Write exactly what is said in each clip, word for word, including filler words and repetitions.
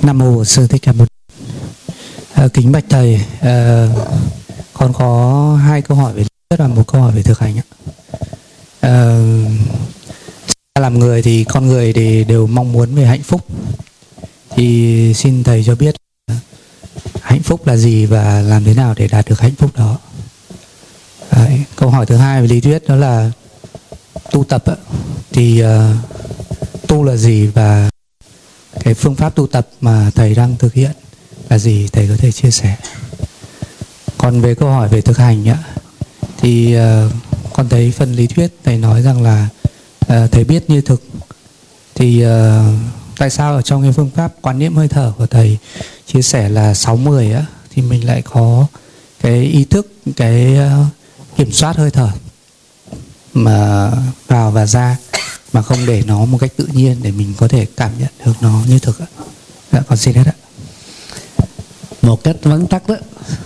Nam mô Sư Thích Ca Mâu Ni. À, kính bạch thầy, à, con có hai câu hỏi về lý thuyết và một câu hỏi về thực hành ạ. À, làm người thì con người thì đều mong muốn về hạnh phúc, thì xin thầy cho biết hạnh phúc là gì và làm thế nào để đạt được hạnh phúc đó. À, câu hỏi thứ hai về lý thuyết đó là tu tập ạ. Thì uh, tu là gì và cái phương pháp tu tập mà thầy đang thực hiện là gì, thầy có thể chia sẻ. Còn về câu hỏi về thực hành ạ, thì uh, con thấy phần lý thuyết thầy nói rằng là uh, thầy biết như thực. Thì uh, tại sao ở trong cái phương pháp quán niệm hơi thở của thầy chia sẻ là sáu mười á, thì mình lại có cái ý thức, cái uh, kiểm soát hơi thở mà vào và ra, mà không để nó một cách tự nhiên để mình có thể cảm nhận được nó như thực ạ. Dạ, con xin hết ạ. Một cách vắn tắt đó,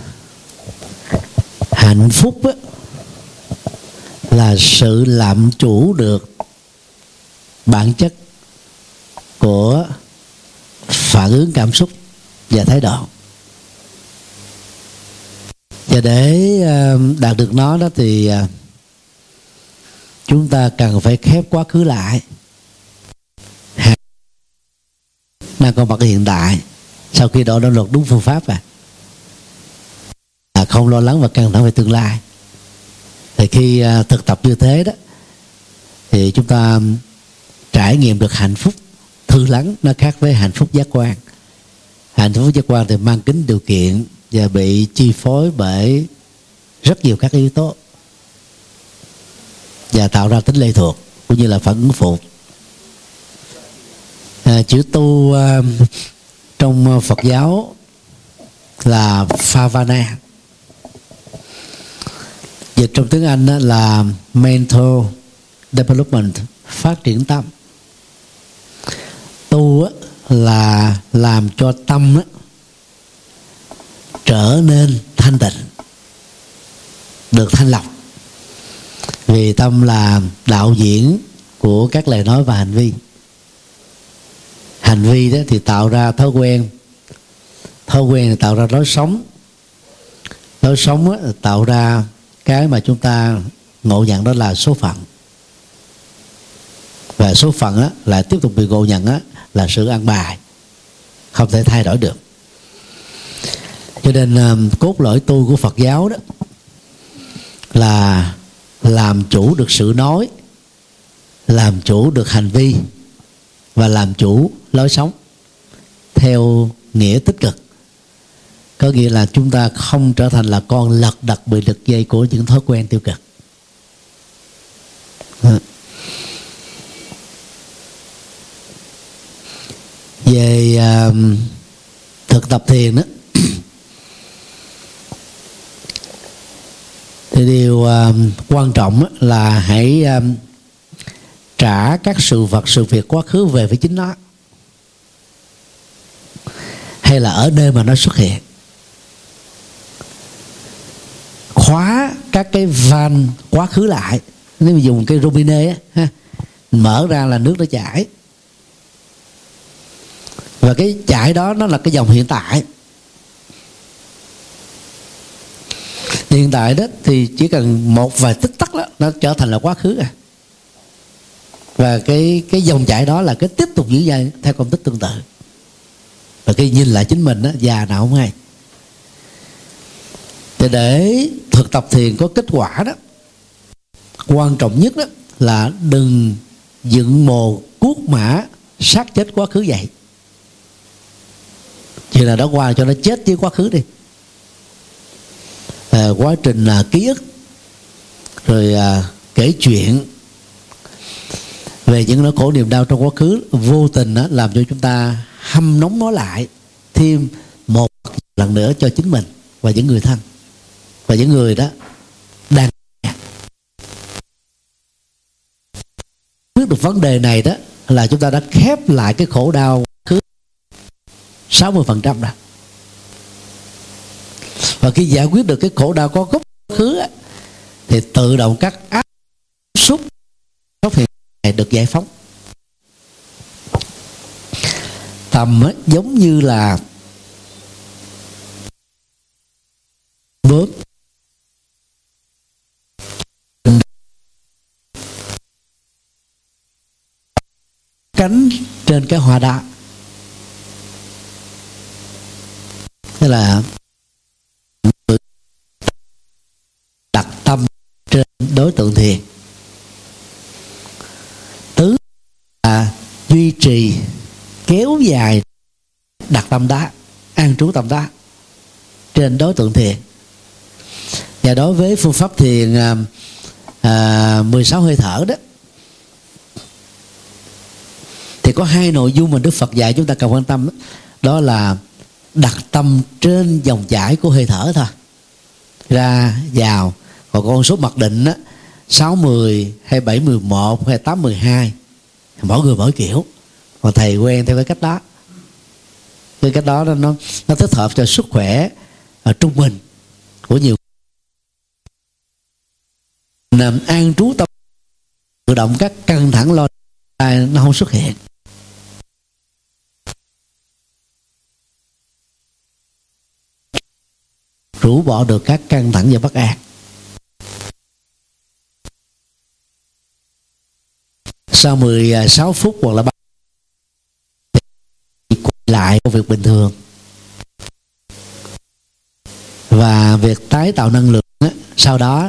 hạnh phúc đó là sự làm chủ được bản chất của phản ứng cảm xúc và thái độ. Và để đạt được nó đó thì chúng ta cần phải khép quá khứ lại, đang có mặt hiện tại. Sau khi đó đã luật đúng phương pháp à, à không lo lắng và căng thẳng về tương lai. Thì khi uh, thực tập như thế đó, thì chúng ta trải nghiệm được hạnh phúc thư lắng. Nó khác với hạnh phúc giác quan. Hạnh phúc giác quan thì mang tính điều kiện và bị chi phối bởi rất nhiều các yếu tố và tạo ra tính lệ thuộc cũng như là phản ứng phụ. À, chữ tu uh, trong Phật giáo là Phavana, dịch trong tiếng Anh là mental development, phát triển tâm. Tu là làm cho tâm trở nên thanh tịnh, được thanh lọc. Vì tâm là đạo diễn của các lời nói và hành vi. Hành vi đó thì tạo ra thói quen, thói quen thì tạo ra lối sống, lối sống đó tạo ra cái mà chúng ta ngộ nhận đó là số phận, và số phận đó lại tiếp tục bị ngộ nhận đó là sự an bài, không thể thay đổi được. Cho nên cốt lõi tu của Phật giáo đó là làm chủ được sự nói, làm chủ được hành vi và làm chủ lối sống theo nghĩa tích cực. Có nghĩa là chúng ta không trở thành là con lật đật bị đứt dây của những thói quen tiêu cực. Về uh, thực tập thiền đó thì điều uh, quan trọng là hãy uh, trả các sự vật, sự việc quá khứ về với chính nó, hay là ở nơi mà nó xuất hiện. Khóa các cái van quá khứ lại. Nếu mà dùng cái robinet á, ha, mở ra là nước nó chảy, và cái chảy đó nó là cái dòng hiện tại. Hiện tại đó thì chỉ cần một vài tích tắc đó nó trở thành là quá khứ à. Và cái cái dòng chảy đó là cái tiếp tục diễn ra theo công thức tương tự. Và cái nhìn lại chính mình đó, già nào không hay. Thì để thực tập thiền có kết quả đó, quan trọng nhất đó là đừng dựng mồ cuốc mã sát chết quá khứ vậy. Chuyện là đó qua cho nó chết với quá khứ đi. À, quá trình là ký ức, rồi à, kể chuyện về những nỗi khổ niềm đau trong quá khứ, vô tình đó, làm cho chúng ta hâm nóng nó lại thêm một lần nữa cho chính mình và những người thân và những người đó đang biết được vấn đề này. Đó là chúng ta đã khép lại cái khổ đau khứ sáu mươi phần trăm rồi. Và khi giải quyết được cái khổ đau có gốc khứ á, thì tự động các áp xúc gốc hiện này được giải phóng. tâm á, giống như là bướm cánh trên cái hoa đá. Tức là đặt tâm trên đối tượng thiền, tứ là duy trì kéo dài đặt tâm đá, an trú tâm đá trên đối tượng thiền. Và đối với phương pháp thiền à, à, mười sáu hơi thở đó, thì có hai nội dung mà Đức Phật dạy chúng ta cần quan tâm đó, đó là đặt tâm trên dòng chảy của hơi thở thôi, ra vào. Còn con số mặc định đó, sáu mười hay bảy mười một hay tám mười hai, mỗi người mỗi kiểu. Còn thầy quen theo cái cách đó, cái cách đó nó nó thích hợp cho sức khỏe ở trung bình của nhiều. Nằm an trú tâm, tự động các căng thẳng lo âu nó không xuất hiện. Rũ bỏ được các căng thẳng và bất an. Sau mười sáu phút hoặc là ba thì quay lại công việc bình thường. Và việc tái tạo năng lượng á, sau đó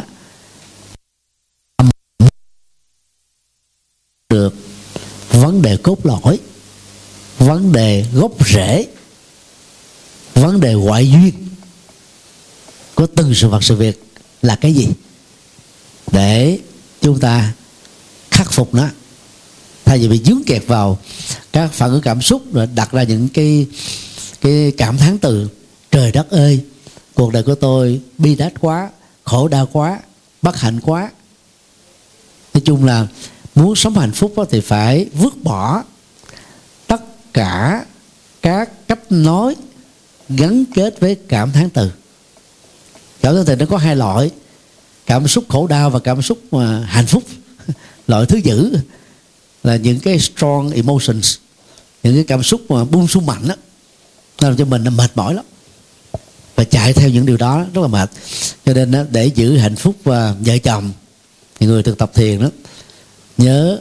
được vấn đề cốt lõi, vấn đề gốc rễ, vấn đề ngoại duyên của từng sự vật sự việc là cái gì, để chúng ta khắc phục nó, thay vì bị dướng kẹt vào các phản ứng cảm xúc rồi đặt ra những cái cái cảm thán từ trời đất ơi, cuộc đời của tôi bi đát quá, khổ đau quá, bất hạnh quá. Nói chung là muốn sống hạnh phúc thì phải vứt bỏ tất cả các cách nói gắn kết với cảm thán từ. Cảm thán từ nó có hai loại: cảm xúc khổ đau và cảm xúc mà hạnh phúc. Loại thứ dữ là những cái strong emotions, những cái cảm xúc mà bung sung mạnh đó, nó làm cho mình nó mệt mỏi lắm, và chạy theo những điều đó rất là mệt. Cho nên đó, để giữ hạnh phúc và vợ chồng thì người thực tập thiền đó nhớ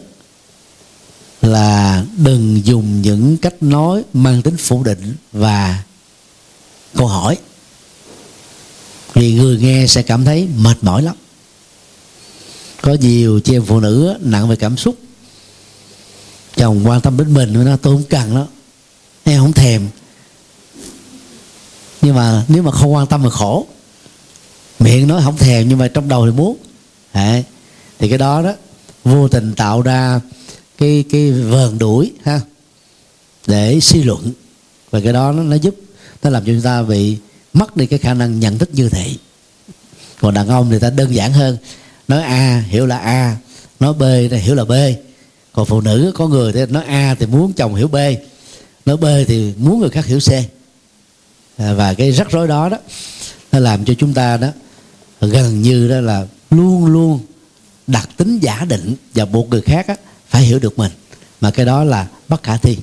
là đừng dùng những cách nói mang tính phủ định và câu hỏi, vì người nghe sẽ cảm thấy mệt mỏi lắm. Có nhiều chị em phụ nữ nặng về cảm xúc, chồng quan tâm đến mình, nó tôi không cần đó, em không thèm. Nhưng mà nếu mà không quan tâm thì khổ. Miệng nói không thèm nhưng mà trong đầu thì muốn. Đấy. Thì cái đó đó vô tình tạo ra cái cái vờn đuổi ha, để suy luận, và cái đó nó, nó giúp nó làm cho chúng ta bị mất đi cái khả năng nhận thức như thị. Còn đàn ông thì ta đơn giản hơn, nói A hiểu là A, nói B thì hiểu là B. Còn phụ nữ có người thì nói A thì muốn chồng hiểu B, nói B thì muốn người khác hiểu C. À, và cái rắc rối đó đó nó làm cho chúng ta đó gần như đó là luôn luôn đặt tính giả định và buộc người khác á, phải hiểu được mình, mà cái đó là bất khả thi.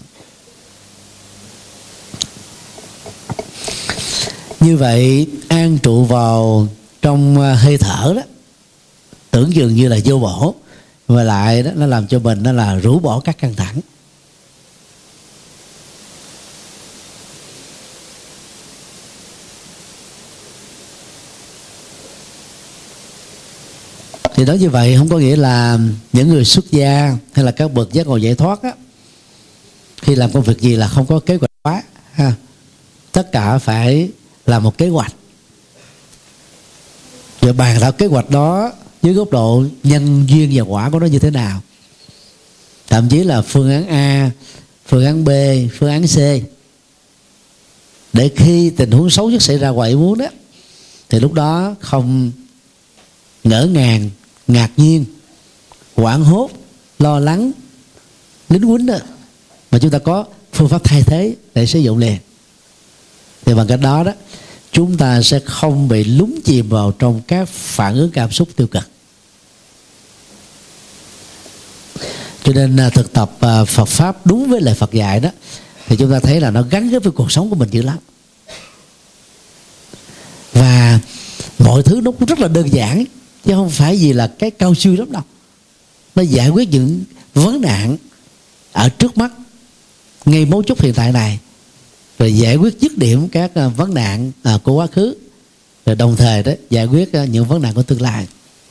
Như vậy an trụ vào trong hơi thở đó tưởng dường như là vô bổ, và lại đó nó làm cho mình nó là rũ bỏ các căng thẳng. Thì đó, như vậy không có nghĩa là những người xuất gia hay là các bậc giác ngộ giải thoát á, khi làm công việc gì là không có kế hoạch quá ha. Tất cả phải là một kế hoạch, rồi bàn thảo kế hoạch đó dưới góc độ nhân duyên và quả của nó như thế nào. Thậm chí là phương án A, phương án B, phương án C, để khi tình huống xấu nhất xảy ra ngoài ý muốn đó, thì lúc đó không ngỡ ngàng, ngạc nhiên, hoảng hốt, lo lắng, lính quýnh đó, mà chúng ta có phương pháp thay thế để sử dụng liền. Thì bằng cách đó đó chúng ta sẽ không bị lún chìm vào trong các phản ứng cảm xúc tiêu cực. Cho nên thực tập Phật pháp đúng với lời Phật dạy đó thì chúng ta thấy là nó gắn kết với cuộc sống của mình dữ lắm. Và mọi thứ nó cũng rất là đơn giản, chứ không phải gì là cái cao siêu lắm đâu. Nó giải quyết những vấn nạn ở trước mắt, ngay mấu chốt hiện tại này, rồi giải quyết dứt điểm các vấn nạn của quá khứ, rồi đồng thời đó giải quyết những vấn nạn của tương lai.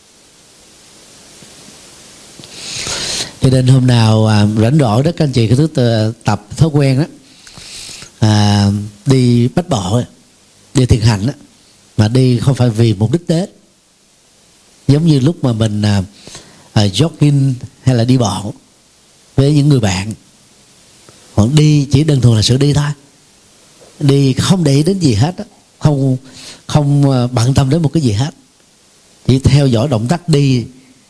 Cho nên hôm nào à, rảnh rỗi đó, các anh chị cứ thứ tập thói quen đó, à, đi bách bộ, đi thiền hành đó, mà đi không phải vì mục đích đến. Giống như lúc mà mình à, à, jogging hay là đi bộ với những người bạn, còn đi chỉ đơn thuần là sự đi thôi, đi không để ý đến gì hết đó, không không bận tâm đến một cái gì hết, chỉ theo dõi động tác đi,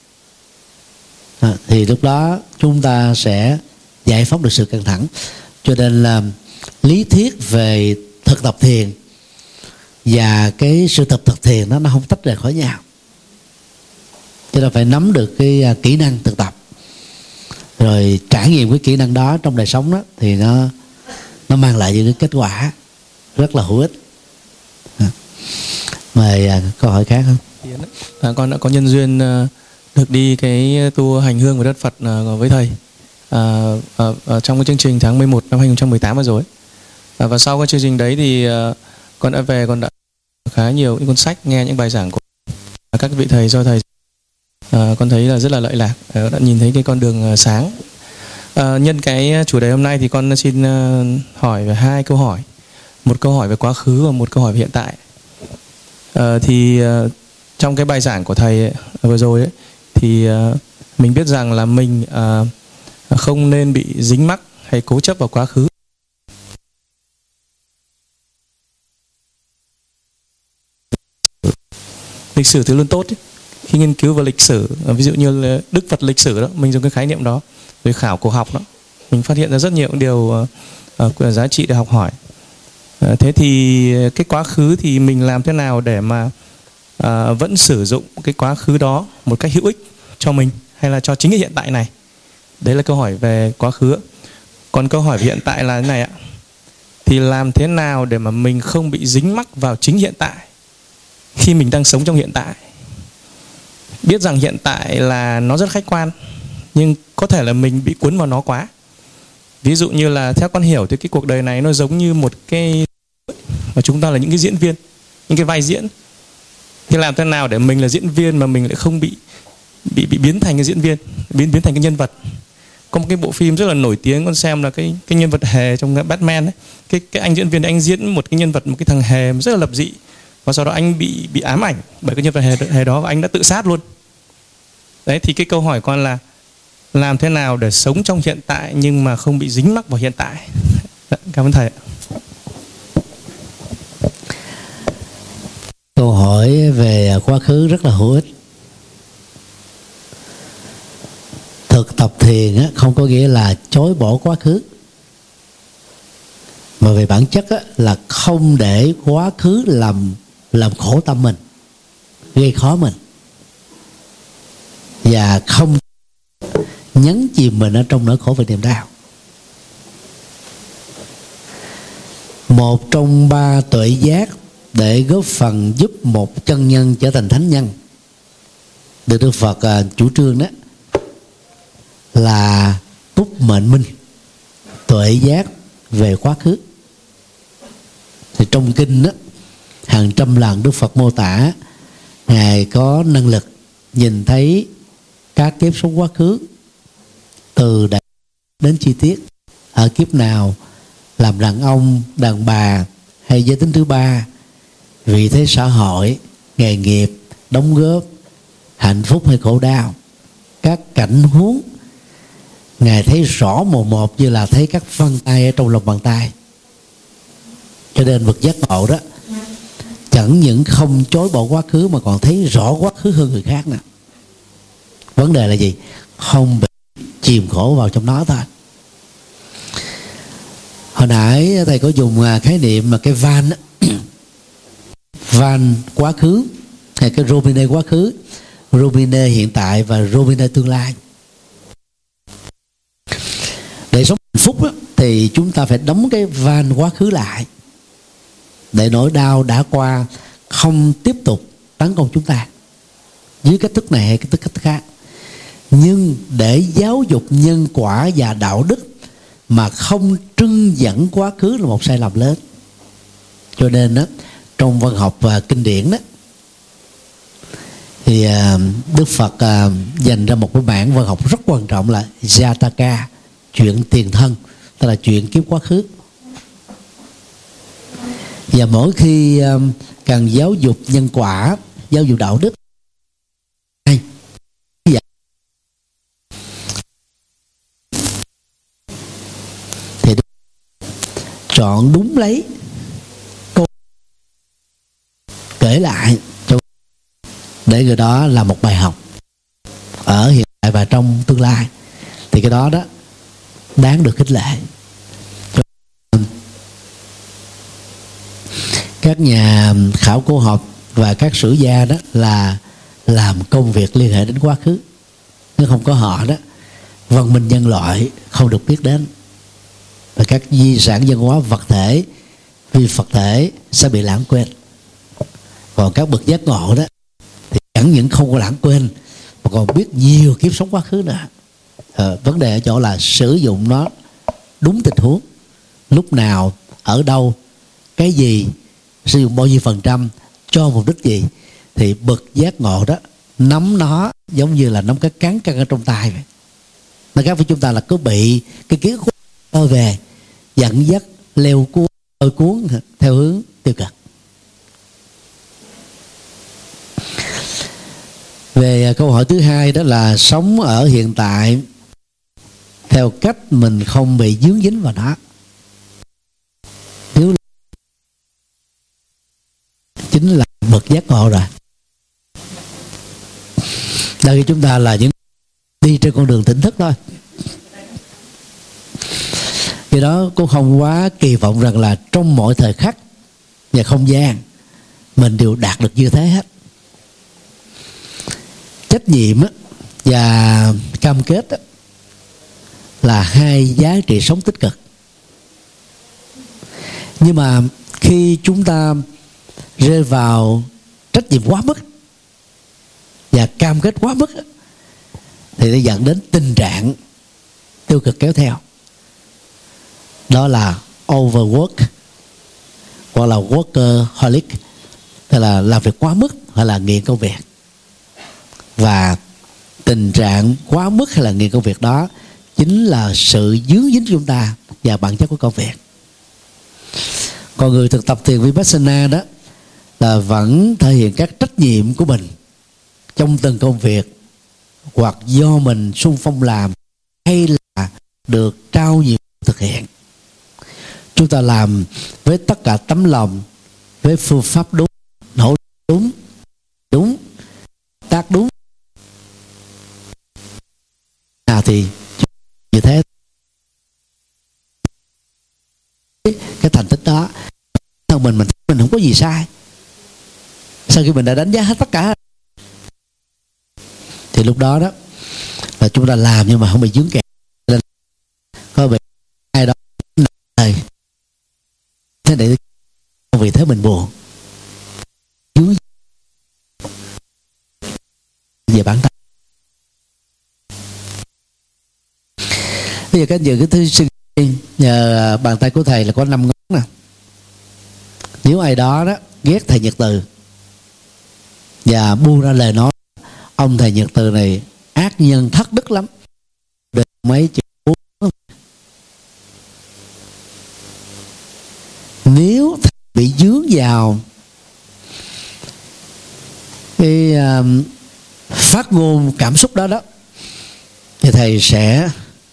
à, thì lúc đó chúng ta sẽ giải phóng được sự căng thẳng. Cho nên là lý thuyết về thực tập thiền và cái sự tập thực thiền nó nó không tách rời khỏi nhau. Cho nên phải nắm được cái kỹ năng thực tập, rồi trải nghiệm cái kỹ năng đó trong đời sống đó, thì nó nó mang lại những cái kết quả rất là hữu ích. À, mời à, câu hỏi khác không? À, con đã có nhân duyên uh, được đi cái tour hành hương với đất Phật uh, với thầy à, uh, uh, trong cái chương trình tháng mười một năm hai không một tám vừa rồi. À, và sau cái chương trình đấy thì uh, con đã về, con đã khá nhiều những cuốn sách, nghe những bài giảng của các vị thầy do thầy. À, con thấy là rất là lợi lạc, à, đã nhìn thấy cái con đường uh, sáng. À, nhân cái chủ đề hôm nay thì con xin uh, hỏi về hai câu hỏi, một câu hỏi về quá khứ và một câu hỏi về hiện tại. À, thì uh, trong cái bài giảng của thầy ấy, vừa rồi ấy, thì uh, mình biết rằng là mình uh, không nên bị dính mắc hay cố chấp vào quá khứ. Lịch sử thì luôn tốt ấy. Khi nghiên cứu về lịch sử, ví dụ như là Đức Phật lịch sử đó, mình dùng cái khái niệm đó, rồi khảo cổ học đó, mình phát hiện ra rất nhiều điều uh, uh, giá trị để học hỏi. Uh, thế thì cái quá khứ thì mình làm thế nào để mà uh, vẫn sử dụng cái quá khứ đó một cách hữu ích cho mình hay là cho chính cái hiện tại này? Đấy là câu hỏi về quá khứ. Còn câu hỏi về hiện tại là thế này ạ. Thì làm thế nào để mà mình không bị dính mắc vào chính hiện tại khi mình đang sống trong hiện tại? Biết rằng hiện tại là nó rất khách quan, nhưng có thể là mình bị cuốn vào nó quá. Ví dụ như là theo con hiểu thì cái cuộc đời này nó giống như một cái mà chúng ta là những cái diễn viên, những cái vai diễn. Thì làm thế nào để mình là diễn viên mà mình lại không bị bị bị biến thành cái diễn viên, biến biến thành cái nhân vật. Có một cái bộ phim rất là nổi tiếng con xem là cái cái nhân vật hề trong Batman ấy. Cái cái anh diễn viên đấy, anh diễn một cái nhân vật, một cái thằng hề rất là lập dị. Và sau đó anh bị bị ám ảnh bởi cái nhân vật hề, hề đó và anh đã tự sát luôn. Đấy, thì cái câu hỏi con là làm thế nào để sống trong hiện tại nhưng mà không bị dính mắc vào hiện tại? Cảm ơn thầy. Câu hỏi về quá khứ rất là hữu ích. Thực tập thiền không có nghĩa là chối bỏ quá khứ, mà về bản chất là không để quá khứ làm làm khổ tâm mình, gây khó mình, và không nhấn chìm mình ở trong nỗi khổ và niềm đau. Một trong ba tuệ giác để góp phần giúp một chân nhân trở thành thánh nhân được Đức Phật uh, chủ trương đó là túc mệnh minh, tuệ giác về quá khứ. Thì trong kinh đó, hàng trăm lần Đức Phật mô tả Ngài có năng lực nhìn thấy các kiếp sống quá khứ từ đại đến chi tiết, ở kiếp nào làm đàn ông, đàn bà hay giới tính thứ ba, vị thế xã hội, nghề nghiệp, đóng góp, hạnh phúc hay khổ đau, các cảnh huống Ngài thấy rõ mồn một như là thấy các vân tay ở trong lòng bàn tay. Cho nên bậc giác ngộ đó chẳng những không chối bỏ quá khứ mà còn thấy rõ quá khứ hơn người khác nè. Vấn đề là gì? Không bị chìm khổ vào trong nó thôi. Hồi nãy thầy có dùng khái niệm mà cái van van quá khứ hay cái Robine quá khứ, Robine hiện tại và Robine tương lai. Để sống hạnh phúc đó, thì chúng ta phải đóng cái van quá khứ lại để nỗi đau đã qua không tiếp tục tấn công chúng ta dưới cách thức này hay cách thức khác. Nhưng để giáo dục nhân quả và đạo đức mà không trưng dẫn quá khứ là một sai lầm lớn. Cho nên đó, trong văn học và kinh điển đó, thì Đức Phật dành ra một cái bản văn học rất quan trọng là Jataka, chuyện tiền thân, tức là chuyện kiếp quá khứ. Và mỗi khi cần giáo dục nhân quả, giáo dục đạo đức, thì chọn đúng lấy câu kể lại cho để người đó là một bài học ở hiện tại và trong tương lai, thì cái đó đó đáng được khích lệ. Các nhà khảo cổ học và các sử gia đó là làm công việc liên hệ đến quá khứ. Nếu không có họ đó, văn minh nhân loại không được biết đến, và các di sản văn hóa vật thể, phi Phật thể sẽ bị lãng quên. Còn các bậc giác ngộ đó thì chẳng những không có lãng quên mà còn biết nhiều kiếp sống quá khứ nữa. À, vấn đề ở chỗ là sử dụng nó đúng tình huống, lúc nào, ở đâu, cái gì, sử dụng bao nhiêu phần trăm, cho mục đích gì, thì bậc giác ngộ đó nắm nó giống như là nắm cái cán cân ở trong tay vậy. Nó khác với chúng ta là cứ bị cái kiến thức thôi về dẫn dắt leo cuốn lôi cuốn theo hướng tiêu cực. Về câu hỏi thứ hai đó là sống ở hiện tại theo cách mình không bị dướng dính vào nó. Nếu chính là bậc giác ngộ rồi. Đây chúng ta là những đi trên con đường tỉnh thức thôi. Vì đó cũng không quá kỳ vọng rằng là trong mọi thời khắc và không gian mình đều đạt được như thế hết. Trách nhiệm và cam kết là hai giá trị sống tích cực. Nhưng mà khi chúng ta rơi vào trách nhiệm quá mức và cam kết quá mức thì nó dẫn đến tình trạng tiêu cực kéo theo. Đó là overwork hoặc là workaholic, tức là làm việc quá mức hay là nghiện công việc. Và tình trạng quá mức hay là nghiện công việc đó chính là sự dướng dính chúng ta và bản chất của công việc. Còn người thực tập thiền Vipassana đó là vẫn thể hiện các trách nhiệm của mình trong từng công việc, hoặc do mình xung phong làm hay là được trao nhiệm vụ thực hiện. Chúng ta làm với tất cả tấm lòng, với phương pháp đúng, nỗ lực đúng, đúng, tác đúng. Nào thì như thế, cái thành tích đó thân mình mình mình không có gì sai. Sau khi mình đã đánh giá hết tất cả thì lúc đó đó là chúng ta làm nhưng mà không bị dướng kẹt. Có bị ai đó này thế để vì thế mình buồn dướng về bản thân. Bây giờ các anh chị cứ thư suy nghĩ, nhờ bàn tay của thầy là có năm ngón nè. Nếu ai đó đó ghét thầy Nhật Từ và buông ra lời nói ông thầy Nhật Từ này ác nhân thất đức lắm, được mấy chữ. Nếu thầy bị dướng vào cái uh, phát ngôn cảm xúc đó đó thì thầy sẽ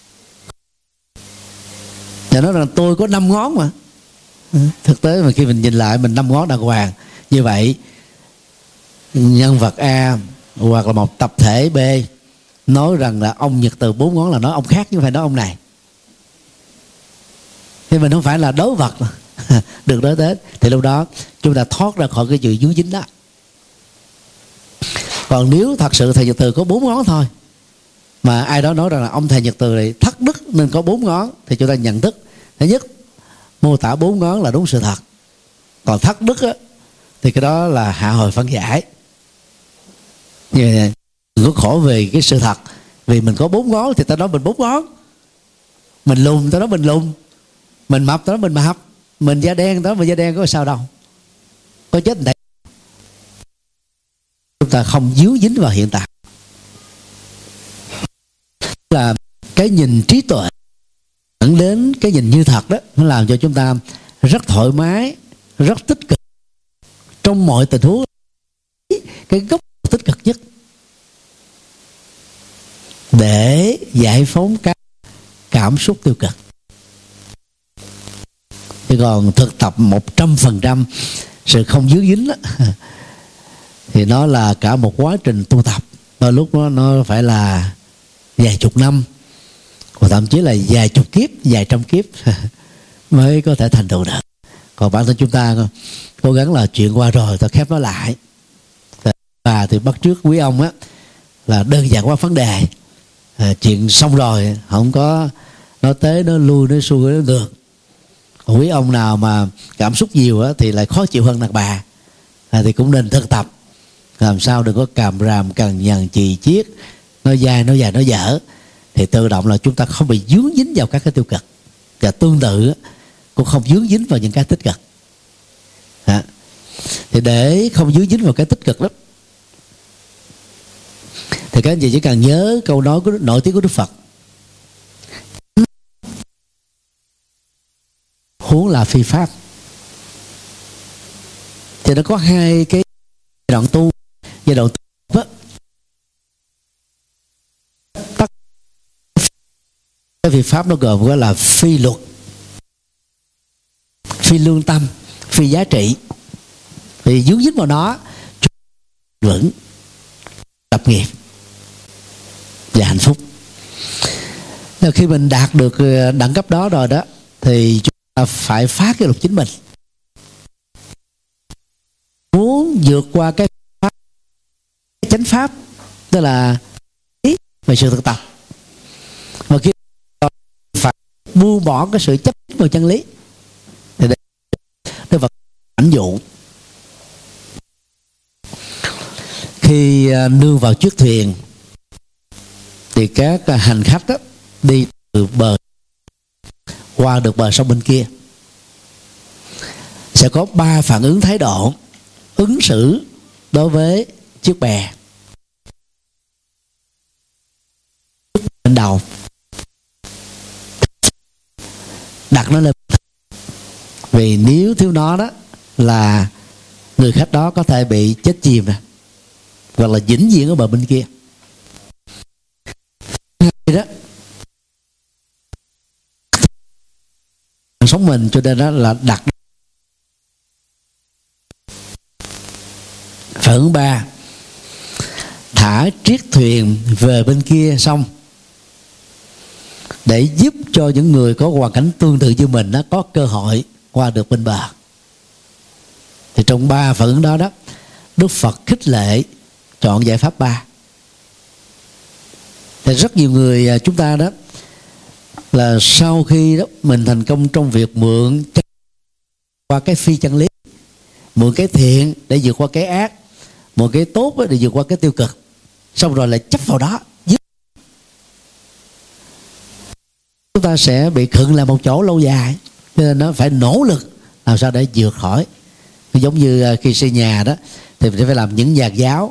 và nói rằng tôi có năm ngón mà. Thực tế mà khi mình nhìn lại mình năm ngón đàng hoàng. Như vậy nhân vật A hoặc là một tập thể B nói rằng là ông Nhật Từ bốn ngón là nói ông khác chứ không phải nói ông này. Thì mình không phải là đối vật được đối đến. Thì lúc đó chúng ta thoát ra khỏi cái chuyện dướng dính đó. Còn nếu thật sự thầy Nhật Từ có bốn ngón thôi, mà ai đó nói rằng là ông thầy Nhật Từ này thất đức nên có bốn ngón, thì chúng ta nhận thức Thứ nhất, mô tả bốn ngón là đúng sự thật. Còn thất đức á, thì cái đó là hạ hồi phân giải. Như có khổ về cái sự thật, vì mình có bốn ngón thì ta nói mình bốn ngón, mình lùn ta nói mình lùn, mình mập ta nói mình mập, mình da đen ta nói mình da đen, có sao đâu, có chết này. Chúng ta không díu dính vào hiện tại, là cái nhìn trí tuệ dẫn đến cái nhìn như thật đó, nó làm cho chúng ta rất thoải mái, rất tích cực trong mọi tình huống. Cái gốc tích cực nhất để giải phóng các cảm xúc tiêu cực. Chứ còn thực tập một trăm phần trăm sự không díu dính đó, thì nó là cả một quá trình tu tập. Đôi lúc đó nó phải là vài chục năm, hoặc thậm chí là vài chục kiếp, vài trăm kiếp mới có thể thành tựu được. Còn bản thân chúng ta cố gắng là chuyện qua rồi ta khép nó lại. Và thì bắt trước quý ông á là đơn giản quá vấn đề, à, chuyện xong rồi không có nó tới nó lui nó xuôi nó ngược. Còn quý ông nào mà cảm xúc nhiều á thì lại khó chịu hơn đàn bà, à, thì cũng nên thực tập làm sao đừng có càm ràm cằn nhằn chì chiết, nó dài nó dài nó dở, thì tự động là chúng ta không bị dướng dính vào các cái tiêu cực, và tương tự cũng không dướng dính vào những cái tích cực. À, thì để không dướng dính vào cái tích cực đó, thì các anh chị chỉ cần nhớ câu nói của, nổi tiếng của Đức Phật: huống là phi pháp. Thì nó có hai cái giai đoạn tu. Giai đoạn tu á, tất cái phi pháp nó gồm gọi là phi luật, phi lương tâm, phi giá trị. Vì dướng dính vào nó vững lập nghiệp và hạnh phúc. Là khi mình đạt được đẳng cấp đó rồi đó, thì chúng ta phải phá cái luật chính mình. Muốn vượt qua cái pháp, cái chánh pháp, tức là ý về sự thực tập, mà khi phải buông bỏ cái sự chấp vào chân lý, thì để Đức Phật ảnh dụ khi nương vào chiếc thuyền, thì các hành khách đó đi từ bờ qua được bờ sông bên kia, sẽ có ba phản ứng thái độ ứng xử đối với chiếc bè. Lên đầu đặt nó lên, vì nếu thiếu nó đó là người khách đó có thể bị chết chìm nè, hoặc là vĩnh viễn ở bờ bên kia. Đó sống mình, cho nên đó là đặt. Phản ứng ba: thả chiếc thuyền về bên kia sông, để giúp cho những người có hoàn cảnh tương tự như mình đó có cơ hội qua được bên bờ. Thì trong ba phản ứng đó đó, Đức Phật khích lệ chọn giải pháp ba. Thì rất nhiều người chúng ta đó là sau khi đó mình thành công trong việc mượn qua cái phi chân lý, mượn cái thiện để vượt qua cái ác, mượn cái tốt để vượt qua cái tiêu cực, xong rồi lại chấp vào đó, chúng ta sẽ bị khựng lại một chỗ lâu dài. Cho nên nó phải nỗ lực làm sao để vượt khỏi. Giống như khi xây nhà đó, thì mình phải làm những giàn giáo.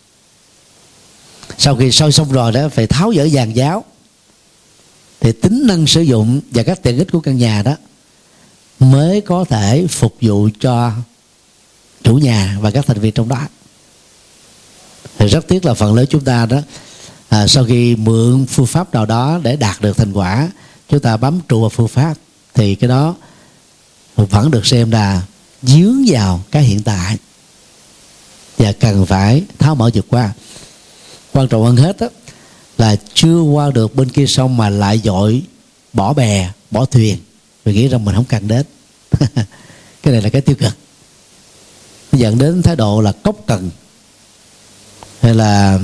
Sau khi xây xong rồi đó, phải tháo dỡ giàn giáo, thì tính năng sử dụng và các tiện ích của căn nhà đó mới có thể phục vụ cho chủ nhà và các thành viên trong đó. Thì rất tiếc là phần lớn chúng ta đó, à, sau khi mượn phương pháp nào đó để đạt được thành quả, chúng ta bám trụ vào phương pháp, thì cái đó vẫn được xem là dướng vào cái hiện tại và cần phải tháo mở vượt qua. Quan trọng hơn hết đó, là chưa qua được bên kia sông mà lại dội bỏ bè, bỏ thuyền, vì nghĩ rằng mình không cần đến. Cái này là cái tiêu cực, dẫn đến thái độ là cốc cần, hay là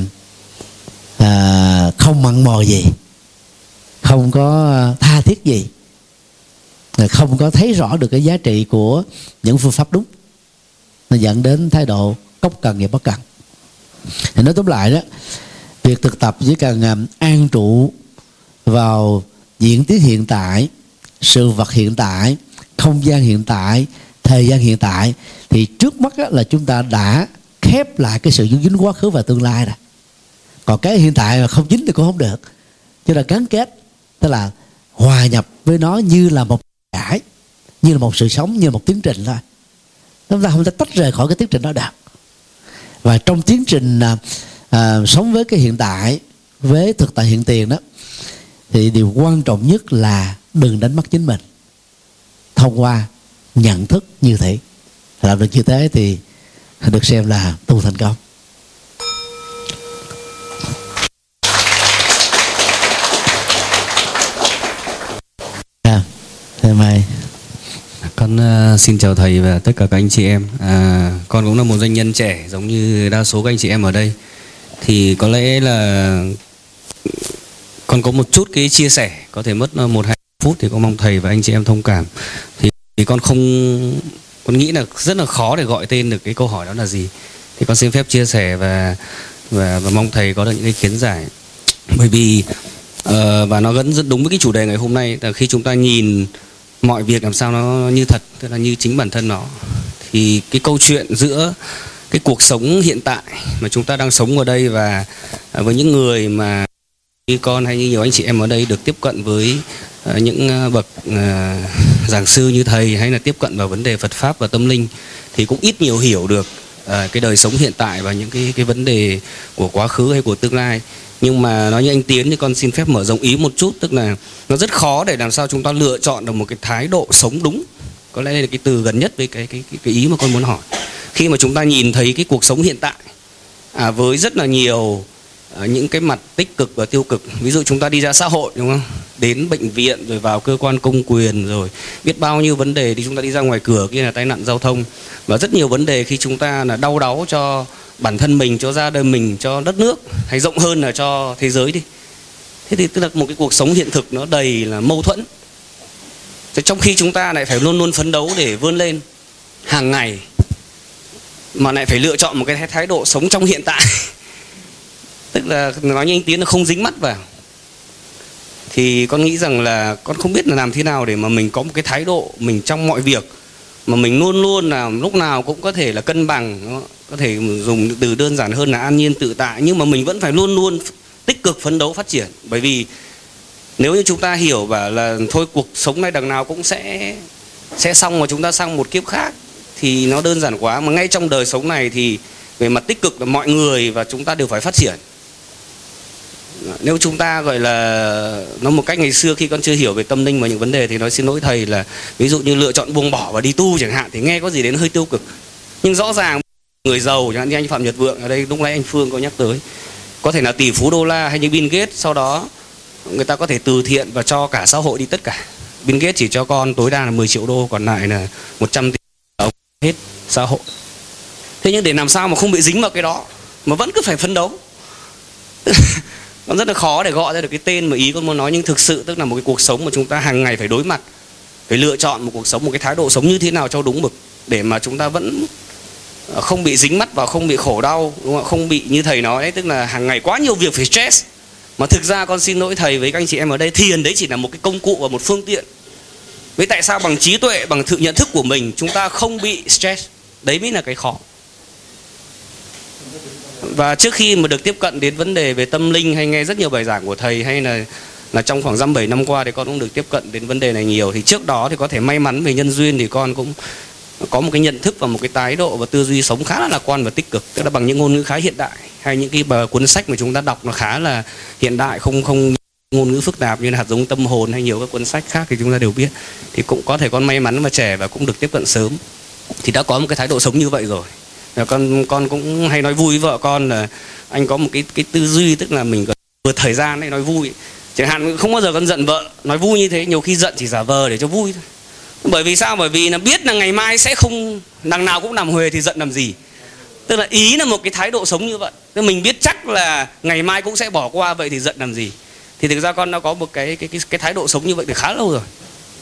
à, không mặn mò gì, không có tha thiết gì, không có thấy rõ được cái giá trị của những phương pháp đúng, nó dẫn đến thái độ cốc cần và bất cần. Thì nói tóm lại đó, việc thực tập chỉ cần an trụ vào diễn tiến hiện tại, sự vật hiện tại, không gian hiện tại, thời gian hiện tại, thì trước mắt là chúng ta đã khép lại cái sự dính dính quá khứ và tương lai rồi. Còn cái hiện tại mà không dính thì cũng không được, cho nên gắn kết, tức là hòa nhập với nó như là một giải, như là một sự sống, như là một tiến trình thôi. Chúng ta không thể tách rời khỏi cái tiến trình đó được. Và trong tiến trình à, à, sống với cái hiện tại, với thực tại hiện tiền đó, thì điều quan trọng nhất là đừng đánh mất chính mình thông qua nhận thức như thế. Làm được như thế thì được xem là tu thành công. À, thế mày. Con uh, xin chào thầy và tất cả các anh chị em. À, con cũng là một doanh nhân trẻ giống như đa số các anh chị em ở đây. Thì có lẽ là con có một chút cái chia sẻ, có thể mất một hai phút, thì con mong thầy và anh chị em thông cảm. Thì, thì con không, con nghĩ là rất là khó để gọi tên được cái câu hỏi đó là gì. Thì con xin phép chia sẻ và và, và mong thầy có được những cái kiến giải. Bởi vì uh, và nó vẫn rất đúng với cái chủ đề ngày hôm nay, là khi chúng ta nhìn mọi việc làm sao nó như thật, tức là như chính bản thân nó, thì cái câu chuyện giữa cái cuộc sống hiện tại mà chúng ta đang sống ở đây và với những người mà như con hay như nhiều anh chị em ở đây được tiếp cận với những bậc giảng sư như thầy, hay là tiếp cận vào vấn đề Phật pháp và tâm linh, thì cũng ít nhiều hiểu được cái đời sống hiện tại và những cái cái vấn đề của quá khứ hay của tương lai. Nhưng mà nói như anh Tiến thì con xin phép mở rộng ý một chút, tức là nó rất khó để làm sao chúng ta lựa chọn được một cái thái độ sống đúng. Có lẽ đây là cái từ gần nhất với cái cái cái, cái ý mà con muốn hỏi. Khi mà chúng ta nhìn thấy cái cuộc sống hiện tại à, với rất là nhiều à, những cái mặt tích cực và tiêu cực. Ví dụ chúng ta đi ra xã hội, đúng không? Đến bệnh viện rồi vào cơ quan công quyền, rồi biết bao nhiêu vấn đề. Thì chúng ta đi ra ngoài cửa kia là tai nạn giao thông, và rất nhiều vấn đề khi chúng ta là đau đáu cho bản thân mình, cho gia đình mình, cho đất nước, hay rộng hơn là cho thế giới đi. Thế thì tức là một cái cuộc sống hiện thực nó đầy là mâu thuẫn. Thế trong khi chúng ta lại phải luôn luôn phấn đấu để vươn lên hàng ngày, mà lại phải lựa chọn một cái thái độ sống trong hiện tại tức là nói như anh Tiến là không dính mắt vào. Thì con nghĩ rằng là con không biết là làm thế nào để mà mình có một cái thái độ mình trong mọi việc mà mình luôn luôn là lúc nào cũng có thể là cân bằng, có thể dùng từ đơn giản hơn là an nhiên tự tại, nhưng mà mình vẫn phải luôn luôn tích cực phấn đấu phát triển. Bởi vì nếu như chúng ta hiểu bảo là thôi cuộc sống này đằng nào cũng sẽ sẽ xong, mà chúng ta sang một kiếp khác, thì nó đơn giản quá. Mà ngay trong đời sống này thì về mặt tích cực là mọi người và chúng ta đều phải phát triển. Nếu chúng ta gọi là nó một cách ngày xưa khi con chưa hiểu về tâm linh và những vấn đề thì nói xin lỗi thầy là ví dụ như lựa chọn buông bỏ và đi tu chẳng hạn, thì nghe có gì đến hơi tiêu cực. Nhưng rõ ràng người giàu chẳng hạn như anh Phạm Nhật Vượng ở đây, lúc nãy anh Phương có nhắc tới, có thể là tỷ phú đô la, hay như Bill Gates, sau đó người ta có thể từ thiện và cho cả xã hội đi tất cả. Bill Gates chỉ cho con tối đa là mười triệu đô, còn lại là một trăm tỷ hết xã hội. Thế nhưng để làm sao mà không bị dính vào cái đó mà vẫn cứ phải phấn đấu nó rất là khó để gọi ra được cái tên mà ý con muốn nói. Nhưng thực sự tức là một cái cuộc sống mà chúng ta hàng ngày phải đối mặt, phải lựa chọn một cuộc sống, một cái thái độ sống như thế nào cho đúng mực, để mà chúng ta vẫn không bị dính mắt vào, không bị khổ đau, đúng không? Không bị như thầy nói ấy, tức là hàng ngày quá nhiều việc phải stress. Mà thực ra con xin lỗi thầy với các anh chị em ở đây, thiền đấy chỉ là một cái công cụ và một phương tiện. Với tại sao bằng trí tuệ, bằng tự nhận thức của mình chúng ta không bị stress, đấy mới là cái khó. Và trước khi mà được tiếp cận đến vấn đề về tâm linh, hay nghe rất nhiều bài giảng của thầy, hay là là trong khoảng dăm bảy năm qua thì con cũng được tiếp cận đến vấn đề này nhiều. Thì trước đó thì có thể may mắn về nhân duyên thì con cũng có một cái nhận thức và một cái thái độ và tư duy sống khá là lạc quan và tích cực, tức là bằng những ngôn ngữ khá hiện đại, hay những cái cuốn sách mà chúng ta đọc nó khá là hiện đại, không không ngôn ngữ phức tạp như là Hạt giống tâm hồn hay nhiều các cuốn sách khác thì chúng ta đều biết. Thì cũng có thể con may mắn và trẻ và cũng được tiếp cận sớm, thì đã có một cái thái độ sống như vậy rồi. Và con con cũng hay nói vui với vợ con là anh có một cái cái tư duy, tức là mình vượt thời gian ấy, nói vui. Chẳng hạn không bao giờ con giận vợ, nói vui như thế, nhiều khi giận chỉ giả vờ để cho vui thôi. Bởi vì sao? Bởi vì là biết là ngày mai sẽ không, đằng nào cũng làm huề thì giận làm gì. Tức là ý là một cái thái độ sống như vậy. Tức mình biết chắc là ngày mai cũng sẽ bỏ qua, vậy thì giận làm gì. Thì thực ra con đã có một cái cái cái, cái thái độ sống như vậy từ khá lâu rồi.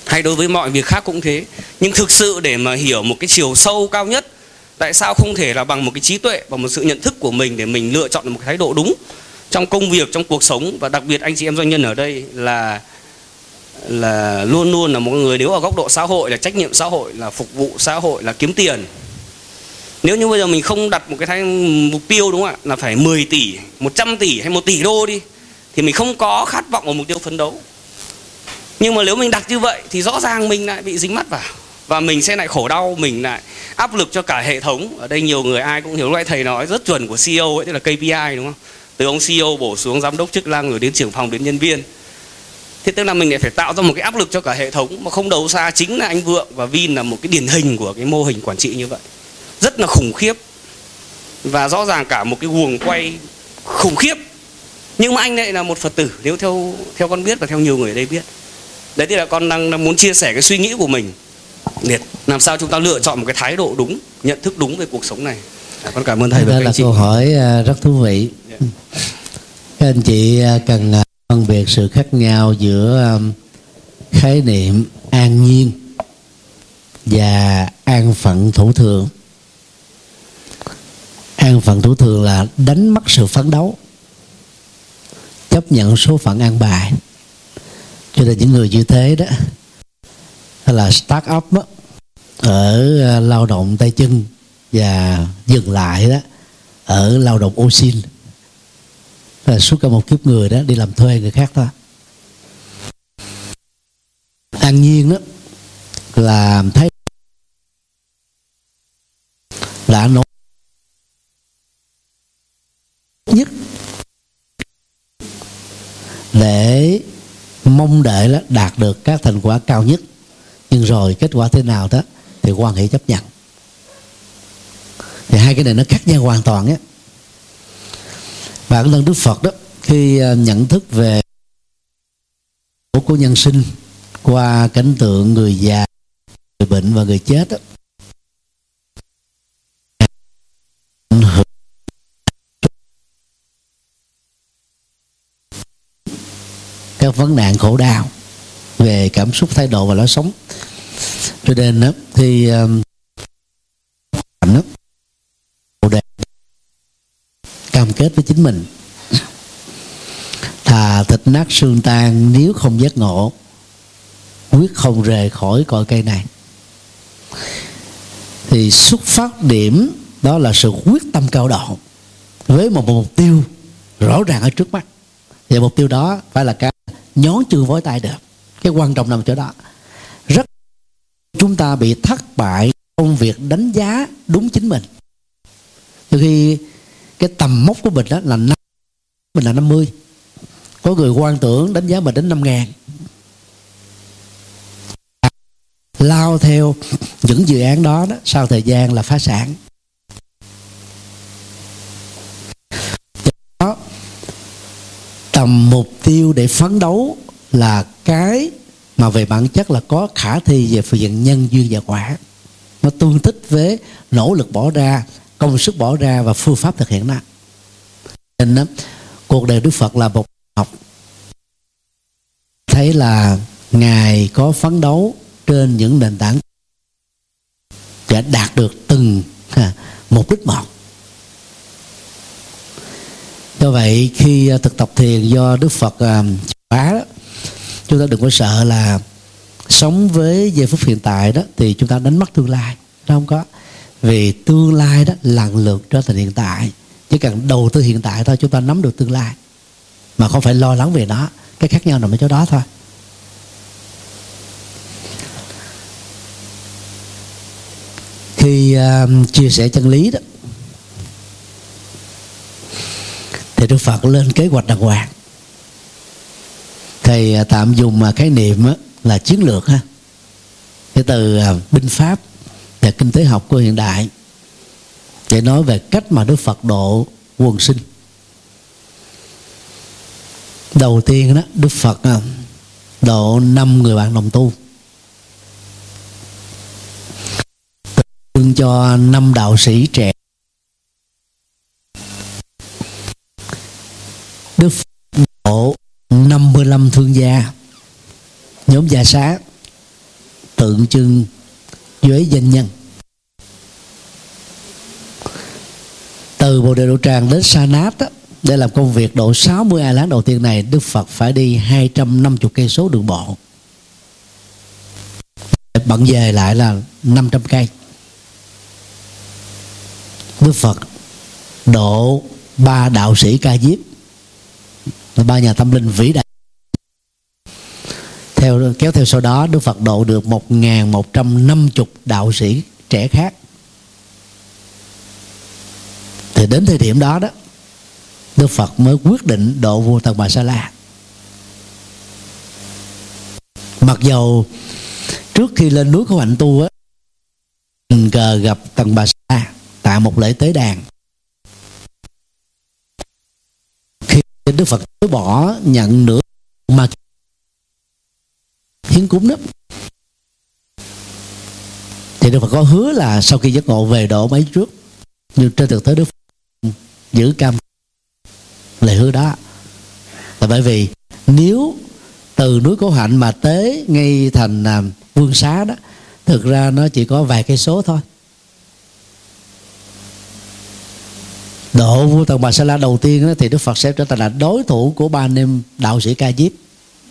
hay đối với mọi việc khác cũng thế. Nhưng thực sự để mà hiểu một cái chiều sâu cao nhất, tại sao không thể là bằng một cái trí tuệ, bằng một sự nhận thức của mình để mình lựa chọn một cái thái độ đúng trong công việc, trong cuộc sống. Và đặc biệt anh chị em doanh nhân ở đây là là luôn luôn là một người, nếu ở góc độ xã hội là trách nhiệm xã hội, là phục vụ xã hội, là kiếm tiền. Nếu như bây giờ mình không đặt một cái thái, mục tiêu đúng không ạ, là phải mười tỷ, một trăm tỷ hay một tỷ đô đi, thì mình không có khát vọng vào mục tiêu phấn đấu. Nhưng mà nếu mình đặt như vậy thì rõ ràng mình lại bị dính mắt vào, và mình sẽ lại khổ đau, mình lại áp lực cho cả hệ thống. Ở đây nhiều người ai cũng hiểu, loại thầy nói rất chuẩn của xê e ô ấy, tức là ca pê i đúng không? Từ ông xê e ô bổ xuống giám đốc chức năng, rồi đến trưởng phòng, đến nhân viên. Thế tức là mình lại phải tạo ra một cái áp lực cho cả hệ thống, mà không đâu xa chính là anh Vượng và Vin là một cái điển hình của cái mô hình quản trị như vậy. Rất là khủng khiếp. Và rõ ràng cả một cái guồng quay khủng khiếp. Nhưng mà anh lại là một Phật tử, nếu theo theo con biết và theo nhiều người ở đây biết. Đấy thì là con đang, đang muốn chia sẻ cái suy nghĩ của mình để làm sao chúng ta lựa chọn một cái thái độ đúng, nhận thức đúng về cuộc sống này. À, con cảm ơn thầy và các anh chị. Đó là câu hỏi rất thú vị. Yeah. Các anh chị cần phân biệt sự khác nhau giữa khái niệm an nhiên và an phận thủ thường. An phận thủ thường là đánh mất sự phấn đấu, chấp nhận số phận an bài. Cho nên những người như thế đó là start up đó, ở lao động tay chân, và dừng lại đó ở lao động ô xin, là suốt cả một kiếp người đó đi làm thuê người khác thôi. An nhiên đó là thấy là nỗ nhất để mong đợi đó đạt được các thành quả cao nhất, nhưng rồi kết quả thế nào đó thì quan hệ chấp nhận. Thì hai cái này nó khác nhau hoàn toàn á. Bản thân Đức Phật đó, khi nhận thức về của nhân sinh qua cảnh tượng người già, người bệnh và người chết đó, các vấn nạn khổ đau về cảm xúc, thái độ và lối sống. Cho nên đó, thì đó, cam kết với chính mình, thà thịt nát xương tan nếu không giác ngộ, quyết không rời khỏi cội cây này. Thì xuất phát điểm đó là sự quyết tâm cao độ với một mục tiêu rõ ràng ở trước mắt. Và mục tiêu đó phải là cái nhón chân vối tay được. Cái quan trọng nằm chỗ đó. Rất chúng ta bị thất bại trong việc đánh giá đúng chính mình. Từ khi cái tầm mốc của mình đó là năm, mình là năm mươi. Có người quan tưởng đánh giá mình đến năm ngàn. Lao theo những dự án đó, đó sau thời gian là phá sản. Đó, tầm mục tiêu để phấn đấu là cái mà về bản chất là có khả thi về phương diện nhân duyên và quả. Nó tương thích với nỗ lực bỏ ra, công sức bỏ ra và phương pháp thực hiện nó. Nên đó, cuộc đời Đức Phật là một học. Thấy là Ngài có phấn đấu trên những nền tảng và đạt được từng ha, mục đích một. Do vậy khi thực tập thiền do Đức Phật phá đó, chúng ta đừng có sợ là sống với giây phút hiện tại đó thì chúng ta đánh mất tương lai. Nó không có. Vì tương lai đó lần lượt trở thành hiện tại. Chỉ cần đầu tư hiện tại thôi, chúng ta nắm được tương lai, mà không phải lo lắng về nó. Cái khác nhau nằm ở chỗ đó thôi. Khi uh, chia sẻ chân lý đó, thì Đức Phật lên kế hoạch đàng hoàng. Thầy uh, tạm dùng uh, khái niệm uh, là chiến lược ha. Cái từ uh, binh pháp và kinh tế học của hiện đại để nói về cách mà Đức Phật độ quần sinh. Đầu tiên đó, Đức Phật uh, độ năm người bạn đồng tu, tượng cho năm đạo sĩ trẻ. Đức Phật độ năm mươi lăm thương gia, nhóm gia xá, tượng trưng với danh nhân. Từ Bồ Đề Đỗ Tràng đến Sa Nát á, để làm công việc độ sáu mươi A Lán đầu tiên này, Đức Phật phải đi hai trăm năm mươi cây số đường bộ. Bận về lại là năm trăm cây. Đức Phật độ ba đạo sĩ Ca Diếp, ba nhà tâm linh vĩ đại. Theo kéo theo sau đó, Đức Phật độ được một nghìn một trăm năm mươi đạo sĩ trẻ khác. Thì đến thời điểm đó đó, Đức Phật mới quyết định độ vua Tần Bà Sa La. Mặc dầu trước khi lên núi Khổ Hạnh tu á, tình cờ gặp Tần Bà Sa La tại một lễ tế đàn. Khi Đức Phật chối bỏ nhận nửa mà hiến cúng đó, thì Đức Phật có hứa là sau khi giác ngộ về độ mấy trước. Nhưng trên thực tế Đức Phật giữ cam lời hứa đó, là bởi vì nếu từ núi Khổ Hạnh mà tế ngay thành à, Vương Xá đó, thực ra nó chỉ có vài cây số thôi. Độ vua Tần Bà Sa La đầu tiên đó, thì Đức Phật sẽ trở thành là đối thủ của ba anh em đạo sĩ Ca Diếp.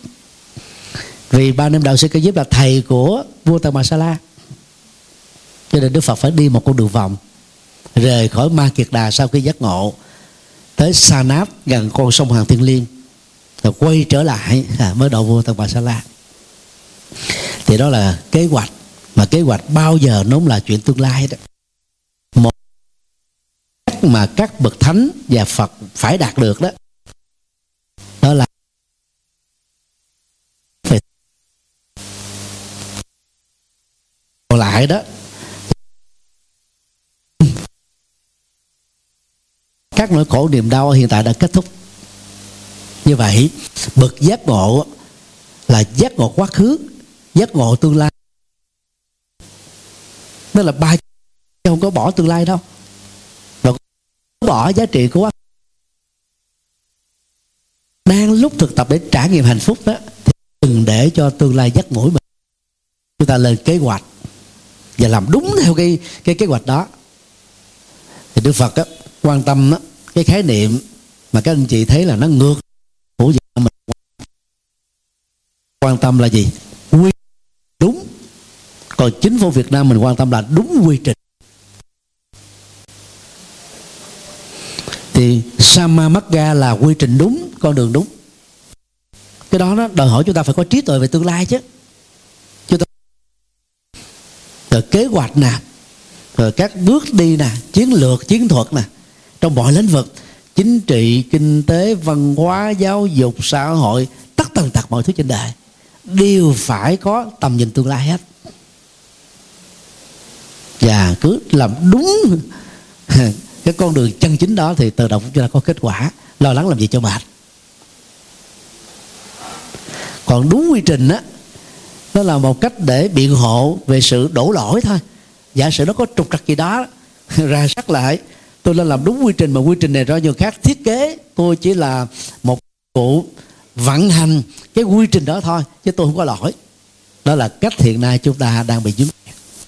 Vì ba anh em đạo sĩ Ca Diếp là thầy của vua Tần Bà Sa La, cho nên Đức Phật phải đi một con đường vòng, rời khỏi Ma Kiệt Đà sau khi giác ngộ, tới Sa Nát gần con sông Hằng Thiên Liên, rồi quay trở lại à, mới độ vua Tần Bà Sa La. Thì đó là kế hoạch, mà kế hoạch bao giờ nó cũng là chuyện tương lai đó. Một cách mà các bậc thánh và Phật phải đạt được đó, đó là còn lại đó, các nỗi khổ niềm đau hiện tại đã kết thúc. Như vậy bậc giác ngộ là giác ngộ quá khứ, giác ngộ tương lai. Đó là ba, không có bỏ tương lai đâu, và bỏ giá trị của quá. Đang lúc thực tập để trải nghiệm hạnh phúc đó, thì đừng để cho tương lai dắt mũi mình. Chúng ta lên kế hoạch và làm đúng theo cái cái kế hoạch đó. Thì Đức Phật á, quan tâm á, cái khái niệm mà các anh chị thấy là nó ngược của Việt Nam mình. Quan tâm là gì? Quy đúng. Còn chính phủ Việt Nam mình quan tâm là đúng quy trình. Thì Samamagga là quy trình đúng, con đường đúng. Cái đó nó đòi hỏi chúng ta phải có trí tuệ về tương lai chứ. Chúng ta rồi kế hoạch nè, rồi các bước đi nè, chiến lược, chiến thuật nè, trong mọi lĩnh vực chính trị, kinh tế, văn hóa, giáo dục, xã hội, tất tần tật mọi thứ trên đời đều phải có tầm nhìn tương lai hết. Và cứ làm đúng cái con đường chân chính đó thì tự động chúng ta có kết quả. Lo lắng làm gì cho mệt. Còn đúng quy trình á, nó là một cách để biện hộ về sự đổ lỗi thôi. Giả sử nó có trục trặc gì đó, ra soát lại, tôi lên làm đúng quy trình mà quy trình này do người khác thiết kế, tôi chỉ là một vụ vận hành cái quy trình đó thôi, chứ tôi không có lỗi. Đó là cách hiện nay chúng ta đang bị dính.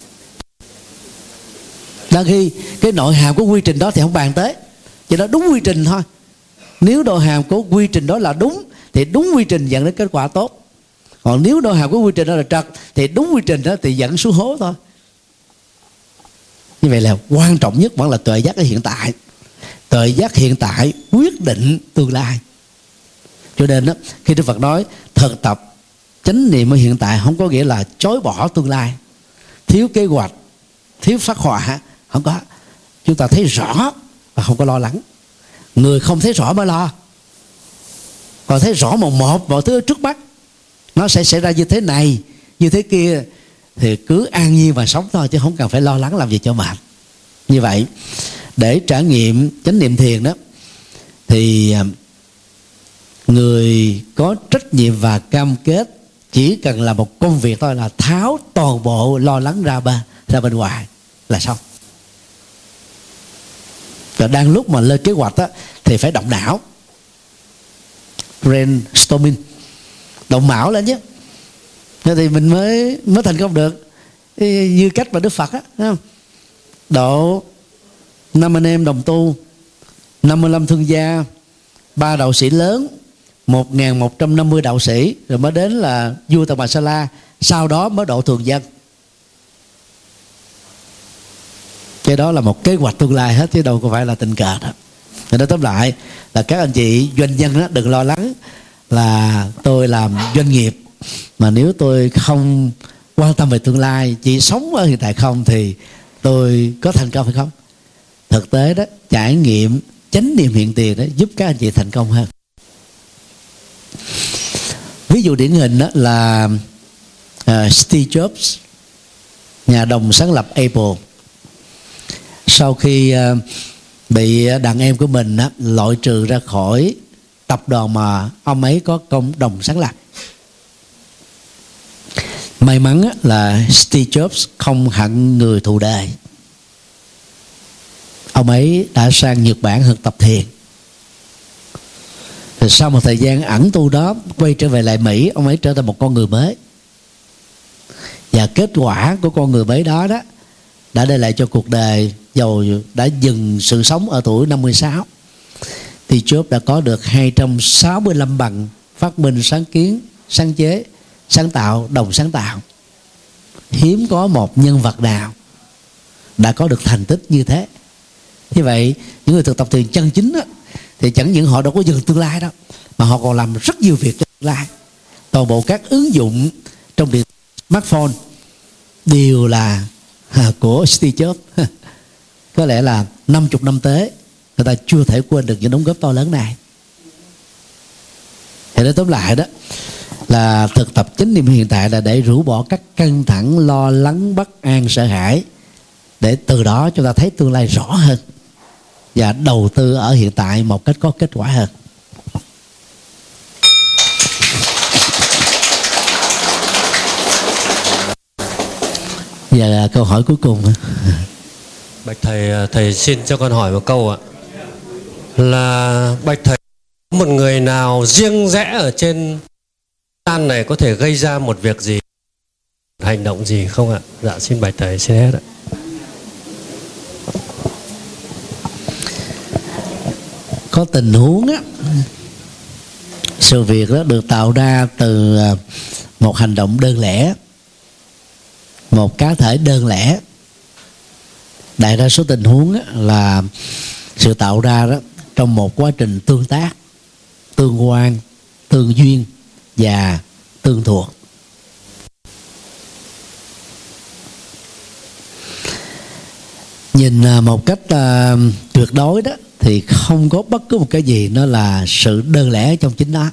Đang khi cái nội hàm của quy trình đó thì không bàn tới, chỉ đó đúng quy trình thôi. Nếu nội hàm của quy trình đó là đúng thì đúng quy trình dẫn đến kết quả tốt. Còn nếu nội hàm của quy trình đó là trật thì đúng quy trình đó thì dẫn xuống hố thôi. Như vậy là quan trọng nhất vẫn là tuệ giác ở hiện tại. Tuệ giác hiện tại quyết định tương lai. Cho nên đó, khi Đức Phật nói thực tập chánh niệm ở hiện tại không có nghĩa là chối bỏ tương lai, thiếu kế hoạch, thiếu phát họa. Không có. Chúng ta thấy rõ và không có lo lắng. Người không thấy rõ mới lo. Còn thấy rõ một một mọi thứ trước mắt nó sẽ xảy ra như thế này, như thế kia, thì cứ an nhiên và sống thôi, chứ không cần phải lo lắng làm gì cho mệt. Như vậy để trải nghiệm chánh niệm thiền đó, thì người có trách nhiệm và cam kết chỉ cần là một công việc thôi, là tháo toàn bộ lo lắng ra bên, ra bên ngoài là xong. Và đang lúc mà lên kế hoạch đó, thì phải động não, brainstorming, động não lên chứ. Thế thì mình mới mới thành công được. Như cách mà Đức Phật á, thấy không? Độ năm anh em đồng tu, năm mươi lăm thương gia, ba đạo sĩ lớn, một nghìn một trăm năm mươi đạo sĩ, rồi mới đến là vua Tần Bà Sa La, sau đó mới độ thường dân. Cái đó là một kế hoạch tương lai hết, chứ đâu có phải là tình cờ đâu. Thì nói tóm lại là các anh chị doanh nhân đó, đừng lo lắng là tôi làm doanh nghiệp mà nếu tôi không quan tâm về tương lai, chỉ sống ở hiện tại không, thì tôi có thành công hay không. Thực tế đó, trải nghiệm chánh niệm hiện tiền đó giúp các anh chị thành công hơn. Ví dụ điển hình đó là uh, Steve Jobs, nhà đồng sáng lập Apple. Sau khi uh, bị đàn em của mình uh, loại trừ ra khỏi tập đoàn mà ông ấy có công đồng sáng lập, may mắn uh, là Steve Jobs không hận người thù đời. Ông ấy đã sang Nhật Bản thực tập thiền. Rồi sau một thời gian ẩn tu đó, quay trở về lại Mỹ, ông ấy trở thành một con người mới. Và kết quả của con người mới đó đó đã để lại cho cuộc đời, dầu đã dừng sự sống ở tuổi năm mươi sáu, thì Jobs đã có được hai trăm sáu mươi lăm bằng phát minh, sáng kiến, sáng chế, sáng tạo, đồng sáng tạo. Hiếm có một nhân vật nào đã có được thành tích như thế. Như vậy những người thực tập thiền chân chính đó, thì chẳng những họ đâu có dừng tương lai đâu, mà họ còn làm rất nhiều việc cho tương lai. Toàn bộ các ứng dụng trong điện smartphone đều là của Steve Jobs. Có lẽ là năm mươi năm tới người ta chưa thể quên được những đóng góp to lớn này. Thì nói tóm lại đó là thực tập chánh niệm hiện tại là để rũ bỏ các căng thẳng, lo lắng, bất an, sợ hãi, để từ đó chúng ta thấy tương lai rõ hơn và đầu tư ở hiện tại một cách có kết quả hơn. Giờ câu hỏi cuối cùng. Bạch thầy, thầy xin cho con hỏi một câu ạ. Là bạch thầy, một người nào riêng rẽ ở trên gian này có thể gây ra một việc gì, hành động gì không ạ? Dạ xin bạch thầy xin hết ạ. Có tình huống á, sự việc đó được tạo ra từ một hành động đơn lẻ, một cá thể đơn lẻ. Đại đa số tình huống á, là sự tạo ra đó trong một quá trình tương tác, tương quan, tương duyên và tương thuộc. Nhìn một cách uh, tuyệt đối đó thì không có bất cứ một cái gì nó là sự đơn lẻ trong chính nó.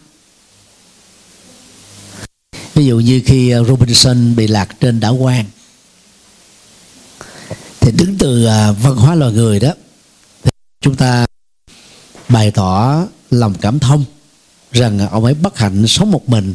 Ví dụ như khi Robinson bị lạc trên đảo Quan, thì đứng từ uh, văn hóa loài người đó, thì chúng ta bày tỏ lòng cảm thông rằng ông ấy bất hạnh sống một mình,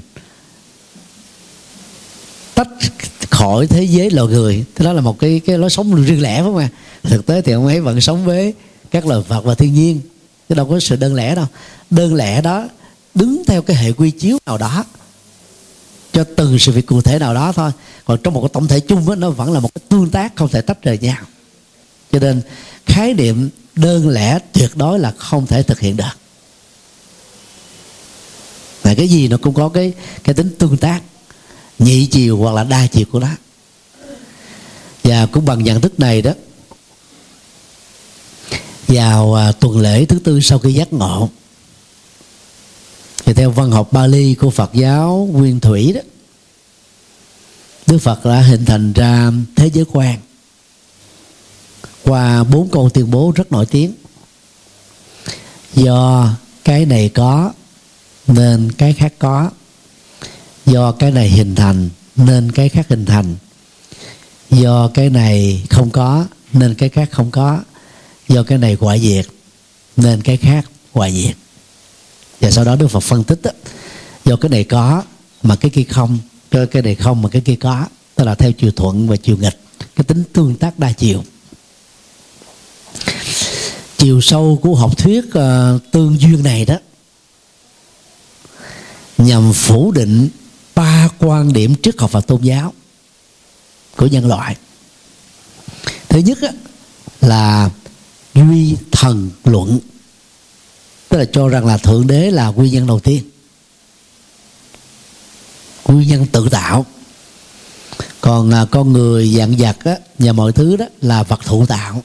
tách khỏi thế giới loài người. Thế đó là một cái cái lối sống riêng lẻ, phải không ạ? Thực tế thì ông ấy vẫn sống với các loài vật và thiên nhiên, chứ đâu có sự đơn lẻ đâu. Đơn lẻ đó đứng theo cái hệ quy chiếu nào đó cho từng sự việc cụ thể nào đó thôi. Còn trong một cái tổng thể chung đó, nó vẫn là một cái tương tác không thể tách rời nhau. Cho nên khái niệm đơn lẻ tuyệt đối là không thể thực hiện được. Và cái gì nó cũng có cái cái tính tương tác nhị chiều hoặc là đa chiều của nó. Và cũng bằng nhận thức này đó, vào à, tuần lễ thứ tư sau khi giác ngộ, thì theo văn học Pali của Phật giáo Nguyên Thủy đó, Đức Phật đã hình thành ra thế giới quan qua bốn câu tuyên bố rất nổi tiếng. Do cái này có nên cái khác có, do cái này hình thành nên cái khác hình thành, do cái này không có nên cái khác không có, do cái này hoại diệt nên cái khác hoại diệt. Và sau đó Đức Phật phân tích đó, do cái này có mà cái kia không, do cái này không mà cái kia có, tức là theo chiều thuận và chiều nghịch, cái tính tương tác đa chiều. Chiều sâu của học thuyết uh, tương duyên này đó nhằm phủ định ba quan điểm triết học và tôn giáo của nhân loại. Thứ nhất á, là duy thần luận, tức là cho rằng là Thượng Đế là nguyên nhân đầu tiên, nguyên nhân tự tạo, còn à, con người dạng vật á, và mọi thứ đó là vật thụ tạo.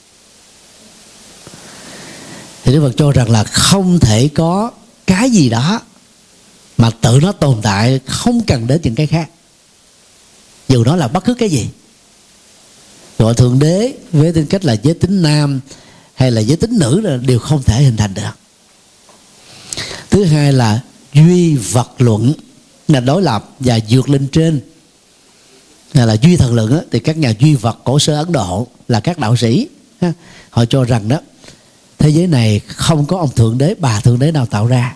Thì Đức Phật cho rằng là không thể có cái gì đó mà tự nó tồn tại, không cần đến những cái khác, dù nó là bất cứ cái gì. Gọi Thượng Đế với tính cách là giới tính nam hay là giới tính nữ là đều không thể hình thành được. Thứ hai là duy vật luận, là đối lập và vượt lên trên. Là, là duy thần luận á, thì các nhà duy vật cổ xưa Ấn Độ là các đạo sĩ ha, họ cho rằng đó thế giới này không có ông Thượng Đế, bà Thượng Đế nào tạo ra,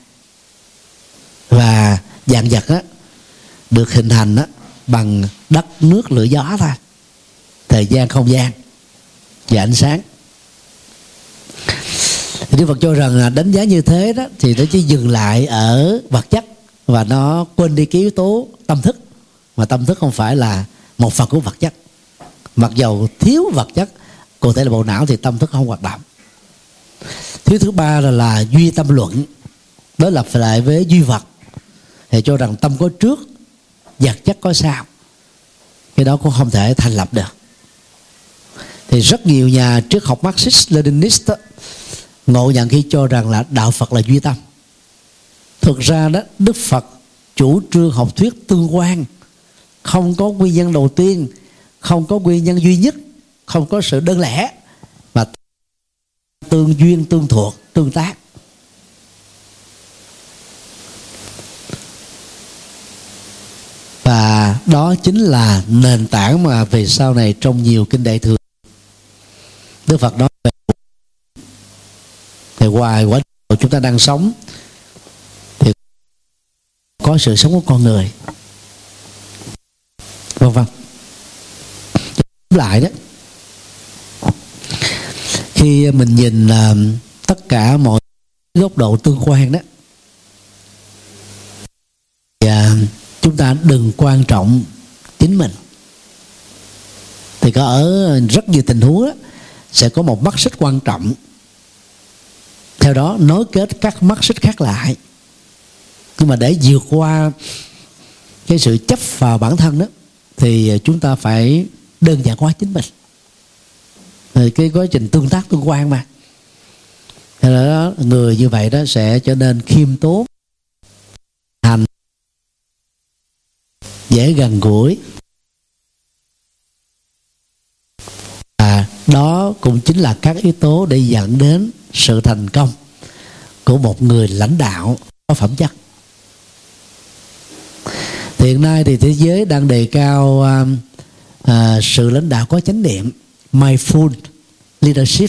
và vạn vật á được hình thành á bằng đất, nước, lửa, gió thôi, thời gian, không gian và ánh sáng. Thì Đức Phật cho rằng là đánh giá như thế đó thì nó chỉ dừng lại ở vật chất và nó quên đi cái yếu tố tâm thức, mà tâm thức không phải là một phần của vật chất. Mặc dầu thiếu vật chất, cụ thể là bộ não, thì tâm thức không hoạt động. Thứ thứ ba là, là duy tâm luận, đối lập lại với duy vật, thì cho rằng tâm có trước, vật chất có sau. Cái đó cũng không thể thành lập được. Thì rất nhiều nhà triết học Marxist, Leninist ngộ nhận khi cho rằng là đạo Phật là duy tâm. Thực ra đó, Đức Phật chủ trương học thuyết tương quan, không có nguyên nhân đầu tiên, không có nguyên nhân duy nhất, không có sự đơn lẻ, mà tương duyên, tương thuộc, tương tác. Và đó chính là nền tảng mà về sau này trong nhiều kinh Đại Thừa Đức Phật nói về thì ngoài quả đời chúng ta đang sống thì có sự sống của con người, vân vân. Lại đó, khi mình nhìn uh, tất cả mọi góc độ tương quan đó, thì uh, chúng ta đừng quan trọng chính mình. Thì có ở rất nhiều tình huống đó, sẽ có một mắt xích quan trọng, theo đó nối kết các mắt xích khác lại. Nhưng mà để vượt qua cái sự chấp vào bản thân đó, thì chúng ta phải đơn giản hóa chính mình. Thì cái quá trình tương tác tương quan mà, thế đó, người như vậy đó sẽ trở nên khiêm tốn, hành, dễ gần gũi. À, đó cũng chính là các yếu tố để dẫn đến sự thành công của một người lãnh đạo có phẩm chất. Hiện nay thì thế giới đang đề cao uh, uh, sự lãnh đạo có chánh niệm, mindful leadership.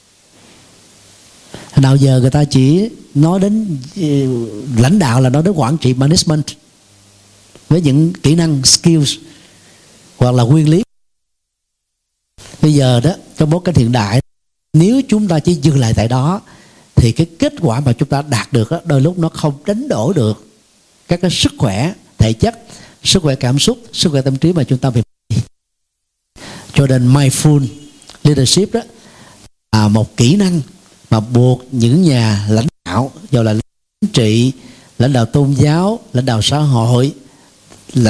Nào giờ người ta chỉ nói đến uh, lãnh đạo là nói đến quản trị, management, với những kỹ năng skills hoặc là nguyên lý. Bây giờ đó, trong bối cảnh hiện đại, nếu chúng ta chỉ dừng lại tại đó thì cái kết quả mà chúng ta đạt được đó, đôi lúc nó không đánh đổi được các cái sức khỏe thể chất, sức khỏe cảm xúc, sức khỏe tâm trí mà chúng ta bị. Cho nên mindful leadership đó là một kỹ năng mà buộc những nhà lãnh đạo, dù là chính trị, lãnh đạo tôn giáo, lãnh đạo xã hội, là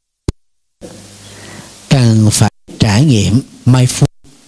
cần phải trải nghiệm mindful,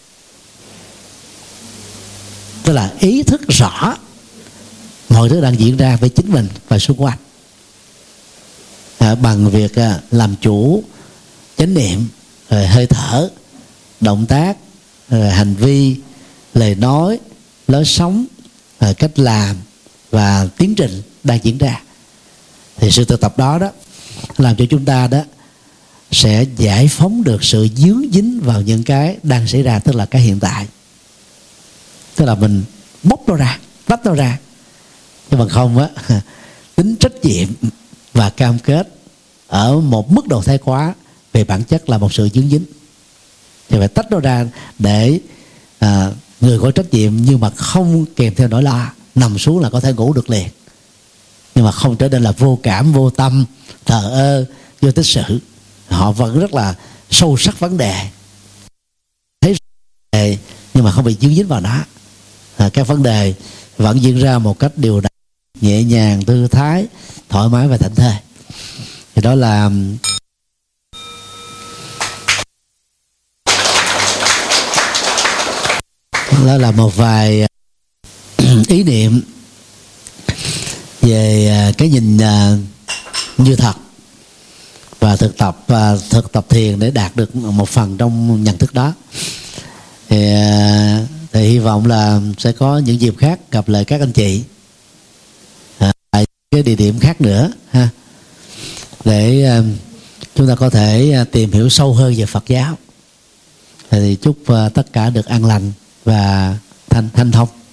tức là ý thức rõ mọi thứ đang diễn ra với chính mình và xung quanh, à, bằng việc à, làm chủ chánh niệm, rồi hơi thở, động tác, rồi hành vi, lời nói, lối sống, rồi cách làm và tiến trình đang diễn ra. Thì sự thực tập đó đó làm cho chúng ta đó sẽ giải phóng được sự dướng dính vào những cái đang xảy ra, tức là cái hiện tại. Tức là mình bóc nó ra, tách nó ra. Nhưng mà không á, tính trách nhiệm và cam kết ở một mức độ thái quá về bản chất là một sự dướng dính. Thì phải tách nó ra để à, người có trách nhiệm nhưng mà không kèm theo nỗi lo, nằm xuống là có thể ngủ được liền, nhưng mà không trở nên là vô cảm, vô tâm, thờ ơ, vô tích sự, họ vẫn rất là sâu sắc vấn đề, thấy vấn đề nhưng mà không bị dướng dính vào nó. À, các vấn đề vẫn diễn ra một cách đều đặn, nhẹ nhàng, thư thái, thoải mái và thảnh thơi. Thì đó là đó là một vài ý niệm về cái nhìn như thật và thực tập và thực tập thiền để đạt được một phần trong nhận thức đó. Thì, thì hy vọng là sẽ có những dịp khác gặp lại các anh chị tại cái địa điểm khác nữa ha, để chúng ta có thể tìm hiểu sâu hơn về Phật giáo. Thì chúc tất cả được an lành và thanh thanh thông.